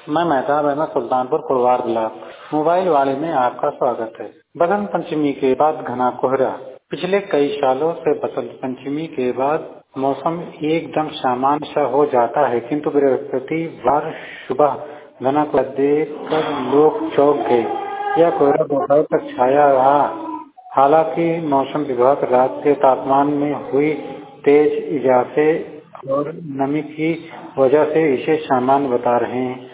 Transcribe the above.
मैं Mehtab Ahmad Sultanpur Kudwar block mobile वाले में आपका स्वागत है। बसंत पंचमी के बाद घना कोहरा। पिछले कई सालों से बसंत पंचमी के बाद मौसम एकदम सामान्य सा हो जाता है, किंतु बृहस्पतिवार सुबह घना कोहरा देखकर लोग चौंक गए। यह कोहरा दोपहर तक छाया रहा। हालांकि मौसम विभाग रात के तापमान में हुई तेज इजाफे और नमी की वजह से इसे सामान्य बता रहे हैं।